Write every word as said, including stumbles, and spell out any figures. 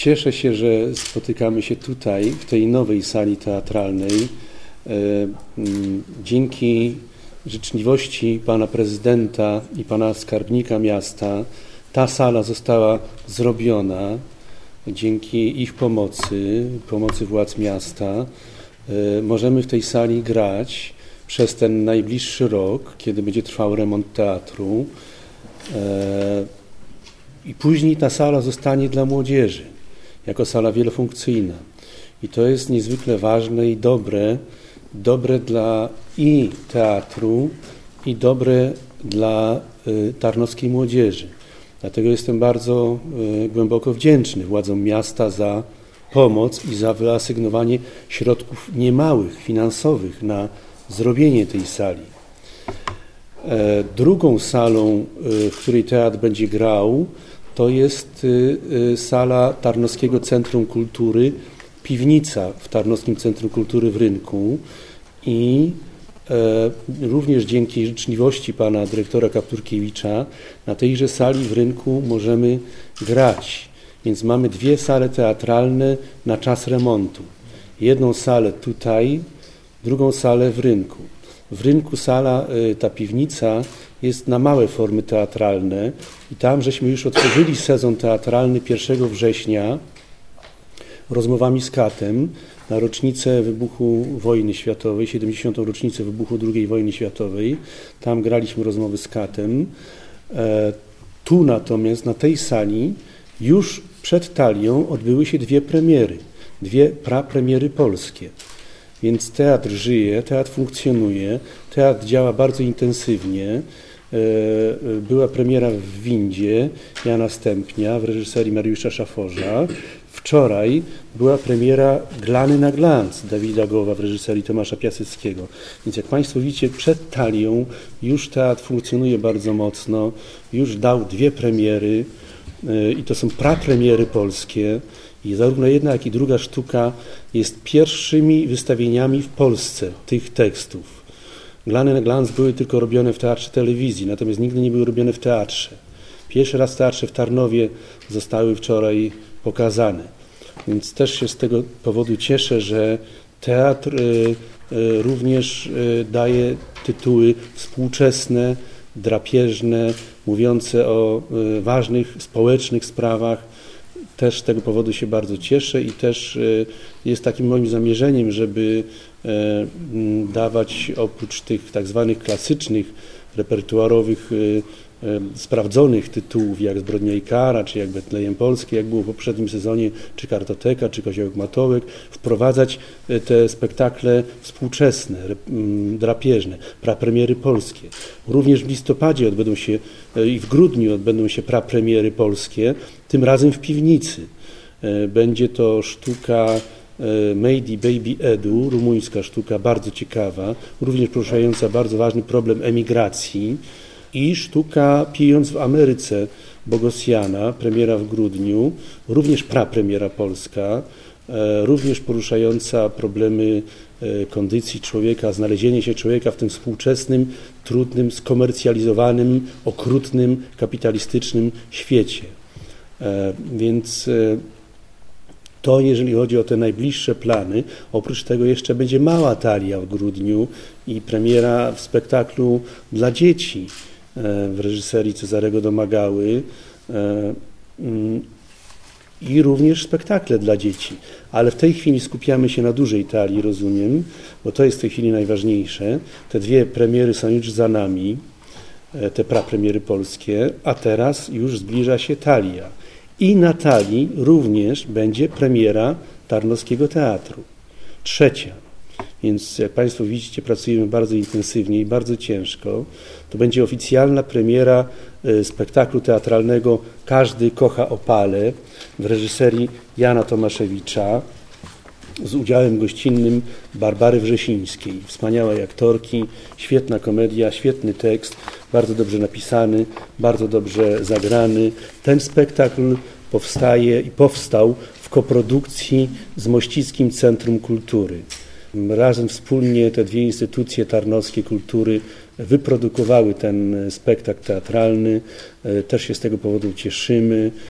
Cieszę się, że spotykamy się tutaj, w tej nowej sali teatralnej. Dzięki życzliwości pana prezydenta i pana skarbnika miasta ta sala została zrobiona. Dzięki ich pomocy, pomocy władz miasta, możemy w tej sali grać przez ten najbliższy rok, kiedy będzie trwał remont teatru. I później ta sala zostanie dla młodzieży, jako sala wielofunkcyjna. I to jest niezwykle ważne i dobre, dobre dla i teatru, i dobre dla y, tarnowskiej młodzieży. Dlatego jestem bardzo y, głęboko wdzięczny władzom miasta za pomoc i za wyasygnowanie środków niemałych, finansowych na zrobienie tej sali. E, drugą salą, y, w której teatr będzie grał, to jest y, y, sala Tarnowskiego Centrum Kultury, piwnica w Tarnowskim Centrum Kultury w Rynku i e, również dzięki życzliwości pana dyrektora Kapturkiewicza na tejże sali w Rynku możemy grać. Więc mamy dwie sale teatralne na czas remontu. Jedną salę tutaj, drugą salę w Rynku. W Rynku sala, y, ta piwnica jest na małe formy teatralne i tam żeśmy już otworzyli sezon teatralny pierwszego września rozmowami z Katem na rocznicę wybuchu wojny światowej, siedemdziesiątą rocznicę wybuchu drugiej wojny światowej. Tam graliśmy rozmowy z Katem. E, tu natomiast na tej sali już przed Talią odbyły się dwie premiery, dwie prapremiery polskie. Więc teatr żyje, teatr funkcjonuje, teatr działa bardzo intensywnie. Była premiera w Windzie Jana Stępnia w reżyserii Mariusza Szaforza. Wczoraj była premiera Glany na glans Dawida Goła w reżyserii Tomasza Piaseckiego. Więc jak Państwo widzicie, przed Talią już teatr funkcjonuje bardzo mocno, już dał dwie premiery i to są prapremiery polskie. I zarówno jedna, jak i druga sztuka jest pierwszymi wystawieniami w Polsce tych tekstów. Glany na glans były tylko robione w teatrze telewizji, natomiast nigdy nie były robione w teatrze. Pierwszy raz w teatrze w Tarnowie zostały wczoraj pokazane. Więc też się z tego powodu cieszę, że teatr y, y, również y, daje tytuły współczesne, drapieżne, mówiące o y, ważnych społecznych sprawach. Też z tego powodu się bardzo cieszę i też jest takim moim zamierzeniem, żeby dawać oprócz tych tak zwanych klasycznych, repertuarowych, sprawdzonych tytułów jak Zbrodnia i kara, czy jak Betlejem Polski, jak było w poprzednim sezonie, czy Kartoteka, czy Koziołek Matołek, wprowadzać te spektakle współczesne, drapieżne, prapremiery polskie. Również w listopadzie odbędą się i w grudniu odbędą się prapremiery polskie, tym razem w piwnicy. Będzie to sztuka Made Baby Edu, rumuńska sztuka, bardzo ciekawa, również poruszająca bardzo ważny problem emigracji, i sztuka Pijąc w Ameryce Bogosiana, premiera w grudniu, również prapremiera polska, również poruszająca problemy kondycji człowieka, znalezienie się człowieka w tym współczesnym, trudnym, skomercjalizowanym, okrutnym, kapitalistycznym świecie. Więc to jeżeli chodzi o te najbliższe plany. Oprócz tego jeszcze będzie Mała Talia w grudniu i premiera w spektaklu dla dzieci w reżyserii Cezarego Domagały i również spektakle dla dzieci. Ale w tej chwili skupiamy się na Dużej Talii, rozumiem, bo to jest w tej chwili najważniejsze. Te dwie premiery są już za nami, te prapremiery polskie, a teraz już zbliża się Talia. I na Talii również będzie premiera Tarnowskiego Teatru. Trzecia. Więc jak Państwo widzicie, pracujemy bardzo intensywnie i bardzo ciężko. To będzie oficjalna premiera spektaklu teatralnego Każdy kocha Opale w reżyserii Jana Tomaszewicza z udziałem gościnnym Barbary Wrzesińskiej, wspaniałej aktorki, świetna komedia, świetny tekst, bardzo dobrze napisany, bardzo dobrze zagrany. Ten spektakl powstaje i powstał w koprodukcji z Mościckim Centrum Kultury. Razem wspólnie te dwie instytucje tarnowskie kultury wyprodukowały ten spektakl teatralny. Też się z tego powodu cieszymy.